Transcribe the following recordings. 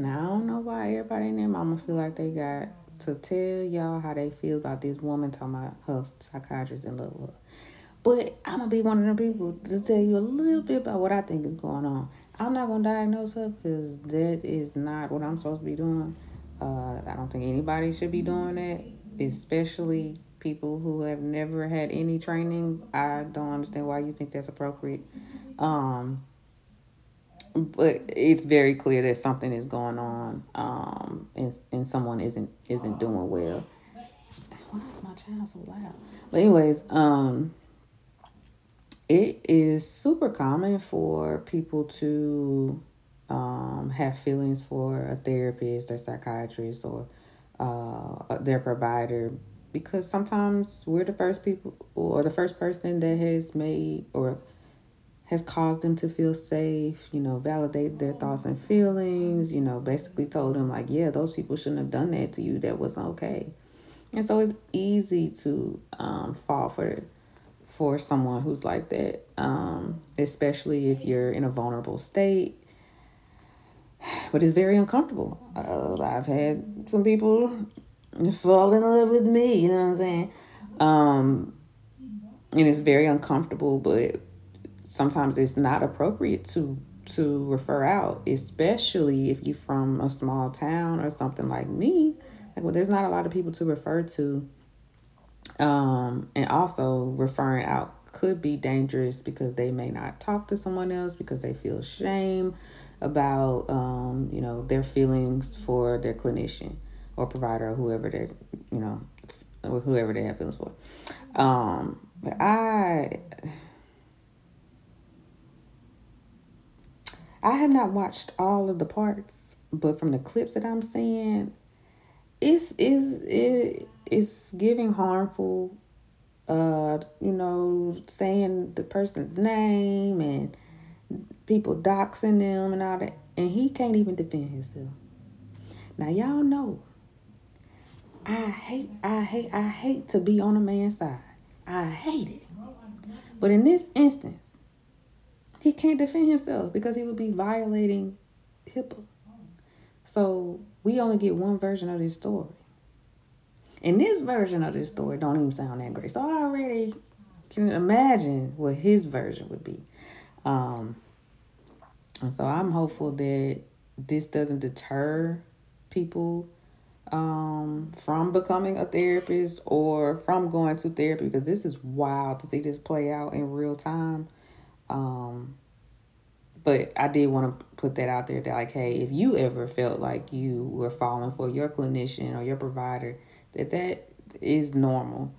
Now, I don't know why everybody and their mama feel like they got to tell y'all how they feel about this woman talking about her psychiatrist in love with her. But I'm going to be one of them people to tell you a little bit about what I think is going on. I'm not going to diagnose her because that is not what I'm supposed to be doing. I don't think anybody should be doing that, especially people who have never had any training. I don't understand why you think that's appropriate. Um, but it's very clear that something is going on, and someone isn't doing well. Why is my child so loud? But anyways, it is super common for people to have feelings for a therapist or psychiatrist or their provider, because sometimes we're the first people or the first person that has made or has caused them to feel safe, validated their thoughts and feelings, basically told them, like, yeah, those people shouldn't have done that to you. That wasn't okay. And so it's easy to fall for someone who's like that, especially if you're in a vulnerable state. But it's very uncomfortable. I've had some people fall in love with me, you know what I'm saying? And it's very uncomfortable, but sometimes it's not appropriate to refer out, especially if you're from a small town or something like me. Like, well, there's not a lot of people to refer to. And also referring out could be dangerous because they may not talk to someone else because they feel shame about their feelings for their clinician or provider or whoever you know whoever they have feelings for. But I have not watched all of the parts, but from the clips that I'm seeing, it's giving harmful, saying the person's name and people doxing them and all that, and he can't even defend himself. Now y'all know, I hate to be on a man's side. I hate it. But in this instance, he can't defend himself because he would be violating HIPAA. So we only get one version of this story. And this version of this story don't even sound that great. So I already can imagine what his version would be. And so I'm hopeful that this doesn't deter people from becoming a therapist or from going to therapy, because this is wild to see this play out in real time. But I did want to put that out there that, like, hey, if you ever felt like you were falling for your clinician or your provider, that is normal.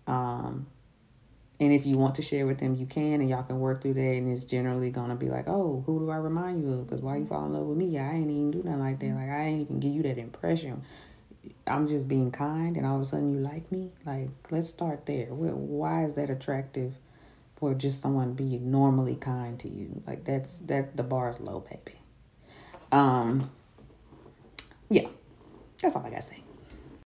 And if you want to share with them, you can, and y'all can work through that. And it's generally going to be like, oh, who do I remind you of? Because why you fall in love with me? I ain't even do nothing like that. Like, I ain't even give you that impression. I'm just being kind, and all of a sudden you like me. Like, let's start there. Why is that attractive for just someone to be normally kind to you? Like, that the bar's low, baby. Yeah, that's all I got to say.